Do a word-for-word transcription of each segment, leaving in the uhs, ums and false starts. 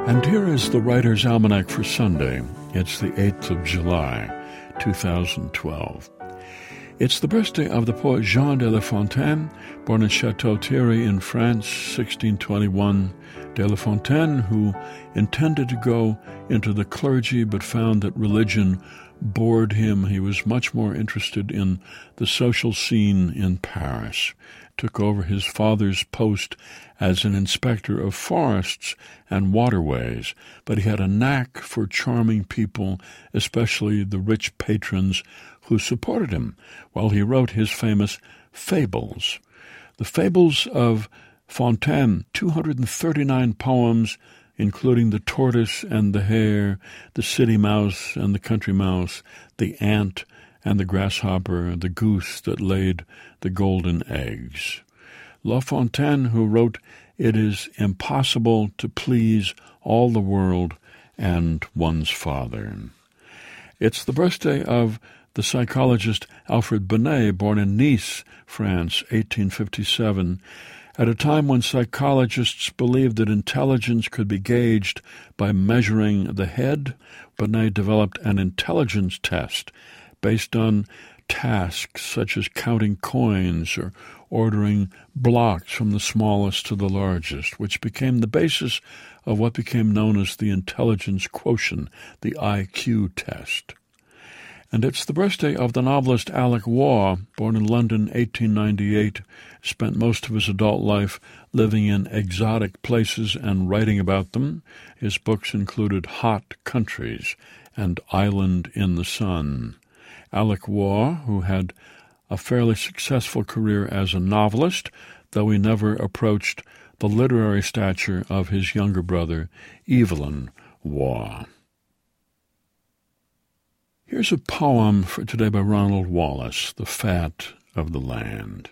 And here is the Writer's Almanac for Sunday. It's the eighth of July, two thousand twelve. It's the birthday of the poet Jean de La Fontaine, born in Château-Thierry in France, sixteen twenty-one. De La Fontaine, who intended to go into the clergy but found that religion bored him. He was much more interested in the social scene in Paris. Took over his father's post as an inspector of forests and waterways, but he had a knack for charming people, especially the rich patrons who supported him, while he wrote his famous Fables. The Fables of Fontaine, two hundred thirty-nine poems, including the tortoise and the hare, the city mouse and the country mouse, the ant and the grasshopper, the goose that laid the golden eggs. La Fontaine, who wrote, "It is impossible to please all the world and one's father." It's the birthday of the psychologist Alfred Binet, born in Nice, France, eighteen fifty-seven. At a time when psychologists believed that intelligence could be gauged by measuring the head, Binet developed an intelligence test based on tasks such as counting coins or ordering blocks from the smallest to the largest, which became the basis of what became known as the intelligence quotient, the I Q test. And it's the birthday of the novelist Alec Waugh, born in London, eighteen ninety-eight, spent most of his adult life living in exotic places and writing about them. His books included Hot Countries and Island in the Sun. Alec Waugh, who had a fairly successful career as a novelist, though he never approached the literary stature of his younger brother, Evelyn Waugh. Here's a poem for today by Ronald Wallace, The Fat of the Land.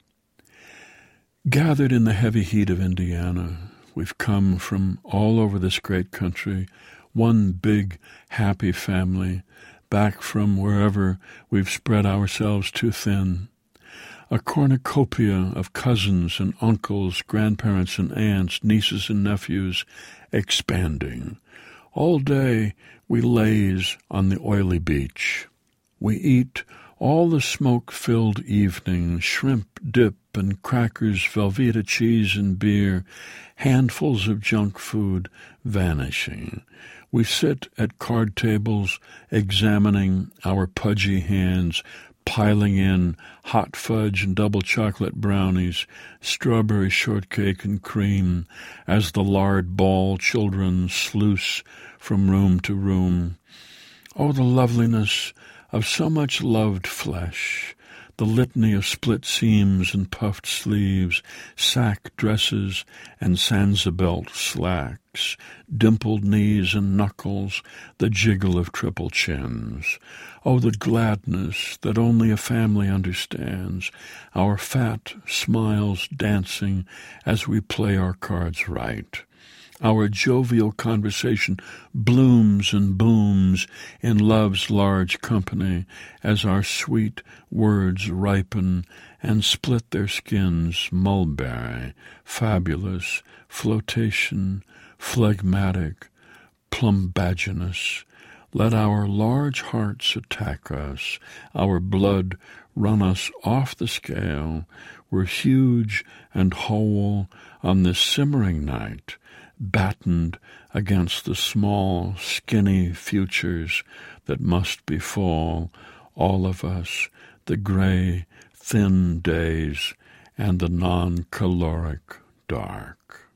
Gathered in the heavy heat of Indiana, we've come from all over this great country, one big, happy family, back from wherever we've spread ourselves too thin. A cornucopia of cousins and uncles, grandparents and aunts, nieces and nephews, expanding. All day we laze on the oily beach. We eat all the smoke-filled evening, shrimp dip and crackers, Velveeta cheese and beer, handfuls of junk food vanishing. We sit at card tables examining our pudgy hands, piling in hot fudge and double chocolate brownies, strawberry shortcake and cream, as the lard ball children sluice from room to room. Oh, the loveliness of so much loved flesh, the litany of split seams and puffed sleeves, sack dresses and Sansa-belt slacks, dimpled knees and knuckles, the jiggle of triple chins. Oh, the gladness that only a family understands, our fat smiles dancing as we play our cards right. Our jovial conversation blooms and booms in love's large company as our sweet words ripen and split their skins mulberry, fabulous, flotation, phlegmatic, plumbaginous. Let our large hearts attack us, our blood run us off the scale. We're huge and whole on this simmering night, battened against the small, skinny futures that must befall all of us, the gray, thin days and the non-caloric dark.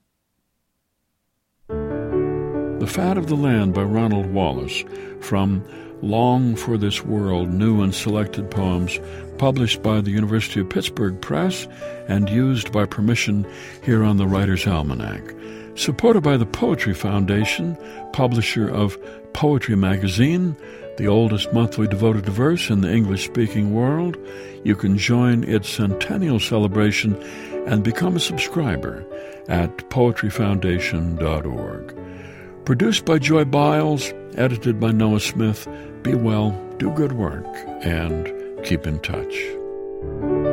The Fat of the Land by Ronald Wallace, from Long for This World, New and Selected Poems, published by the University of Pittsburgh Press and used by permission here on the Writer's Almanac. Supported by the Poetry Foundation, publisher of Poetry Magazine, the oldest monthly devoted to verse in the English-speaking world, you can join its centennial celebration and become a subscriber at poetry foundation dot org. Produced by Joy Biles, edited by Noah Smith. Be well, do good work, and keep in touch.